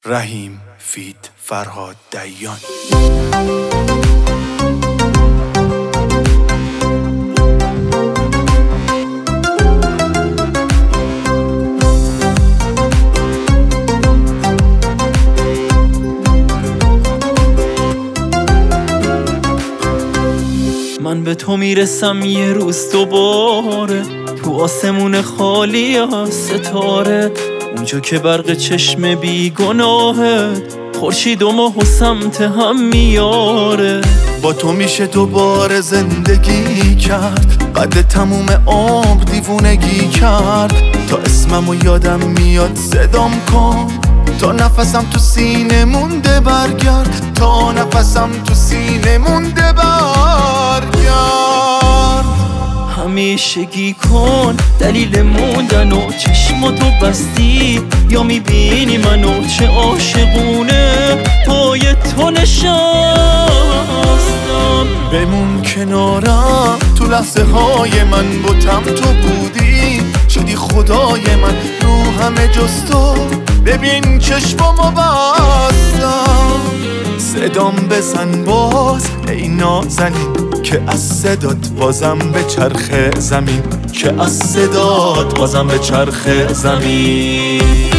رحیم فیت فرهاد دیان. من به تو میرسم یه روز دوباره، تو آسمون خالی از ستاره، اونجا که برق چشم بیگناهت خورشید و ماه و سمت هم میاره. با تو میشه دوباره زندگی کرد، قد تموم عمر دیوونگی کرد. تا اسممو یادم میاد صدام کن، تا نفسم تو سینه مونده برگرد، تا نفسم تو سینه مونده برگرد. همیشگی کن دلیل موندن و چشماتو بستی، یا میبینی منو چه عاشقونه پای تو نشستم. بمون کنارم تو لحظه های من، بتم تو بودی شدی خدای من. رو همه جز تو ببین چشمامو بستم. صدام بزن باز ای نازنین، که از صدات بازم به چرخ زمین، که از صدات بازم به چرخ زمین.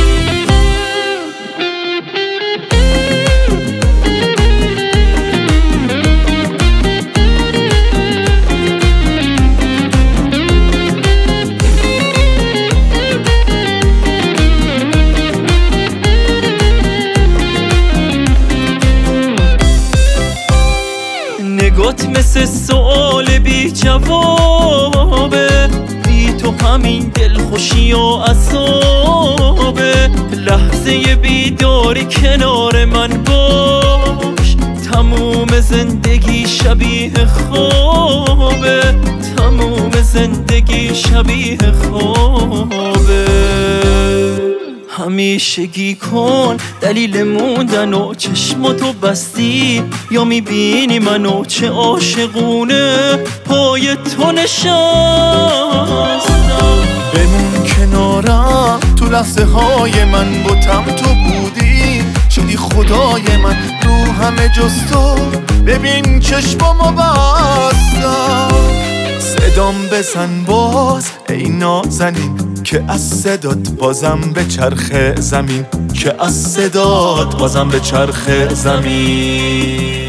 نگات مثل سؤال بی جوابه، بی تو همین دلخوشی و عذابه. لحظه بیداری کنار من باش، تموم زندگی شبیه خوابه، تموم زندگی شبیه خوابه. همیشگی کن دلیل موندن و چشماتو بستی، یا میبینی منو چه عاشقونه پای تو نشستم. بمون کنارم تو لحظه های من، بتم تو بودی شدی خدای من. رو همه جز تو ببین چشمامو بستم. صدام بزن باز ای نازنین، که از صدات بازم به چرخ زمین، که از صدات بازم به چرخ زمین.